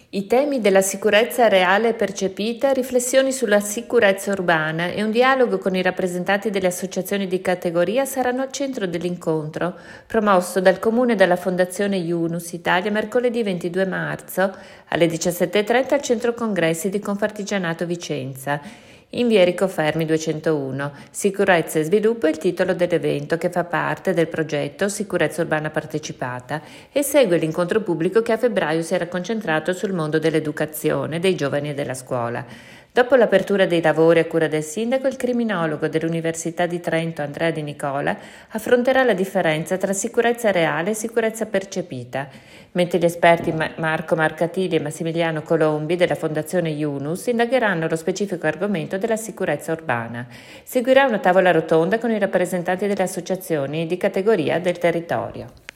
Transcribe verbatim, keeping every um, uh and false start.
I temi della sicurezza reale e percepita, riflessioni sulla sicurezza urbana e un dialogo con i rappresentanti delle associazioni di categoria saranno al centro dell'incontro, promosso dal Comune e dalla Fondazione Yunus Italia mercoledì ventidue marzo alle diciassette e trenta al Centro Congressi di Confartigianato Vicenza. In via Enrico Fermi duecentouno. Sicurezza e sviluppo è il titolo dell'evento che fa parte del progetto Sicurezza Urbana Partecipata e segue l'incontro pubblico che a febbraio si era concentrato sul mondo dell'educazione, dei giovani e della scuola. Dopo l'apertura dei lavori a cura del sindaco, il criminologo dell'Università di Trento Andrea Di Nicola affronterà la differenza tra sicurezza reale e sicurezza percepita, mentre gli esperti Marco Marcatili e Massimiliano Colombi della Fondazione Yunus indagheranno lo specifico argomento della sicurezza urbana. Seguirà una tavola rotonda con i rappresentanti delle associazioni di categoria del territorio.